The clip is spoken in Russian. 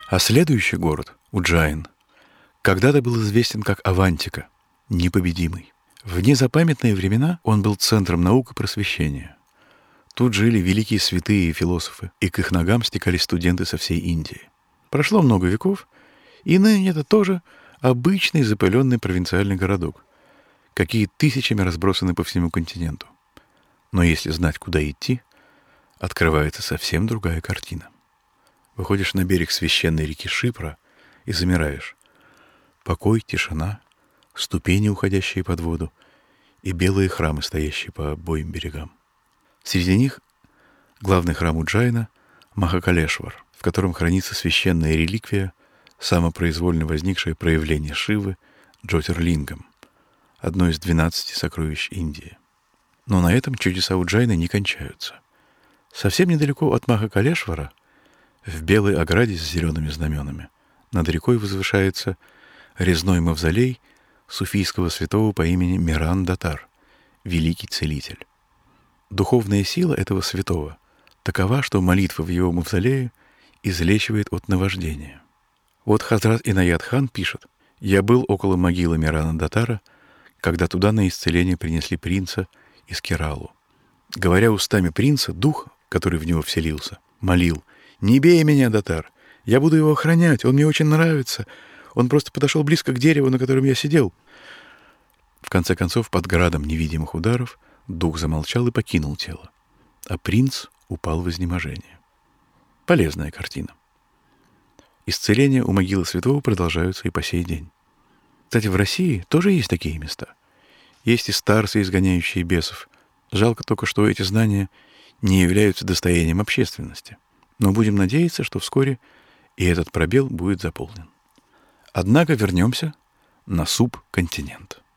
А следующий город, Уджайн, когда-то был известен как Авантика, непобедимый. В незапамятные времена он был центром наук и просвещения. Тут жили великие святые и философы, и к их ногам стекались студенты со всей Индии. Прошло много веков, и ныне это тоже обычный запыленный провинциальный городок, какие тысячами разбросаны по всему континенту. Но если знать, куда идти, открывается совсем другая картина. Выходишь на берег священной реки Шипра и замираешь. Покой, тишина, ступени, уходящие под воду, и белые храмы, стоящие по обоим берегам. Среди них главный храм Уджайна — Махакалешвар, в котором хранится священная реликвия, самопроизвольно возникшее проявление Шивы Джотирлингам, одно из 12 сокровищ Индии. Но на этом чудеса Уджайна не кончаются. Совсем недалеко от Махакалешвара, в белой ограде с зелеными знаменами, над рекой возвышается резной мавзолей суфийского святого по имени Миран-Датар, великий целитель. Духовная сила этого святого такова, что молитва в его мавзолее излечивает от наваждения. Вот Хазрат Инаят-хан пишет: «Я был около могилы Мирана-Датара, когда туда на исцеление принесли принца из Кералу. Говоря устами принца, дух, который в него вселился, молил: «Не бей меня, Датар, я буду его охранять, он мне очень нравится. Он просто подошел близко к дереву, на котором я сидел». В конце концов, под градом невидимых ударов, дух замолчал и покинул тело, а принц упал в изнеможение. Полезная картина. Исцеления у могилы святого продолжаются и по сей день. Кстати, в России тоже есть такие места. Есть и старцы, изгоняющие бесов. Жалко только, что эти знания не являются достоянием общественности. Но будем надеяться, что вскоре и этот пробел будет заполнен. Однако вернемся на субконтинент.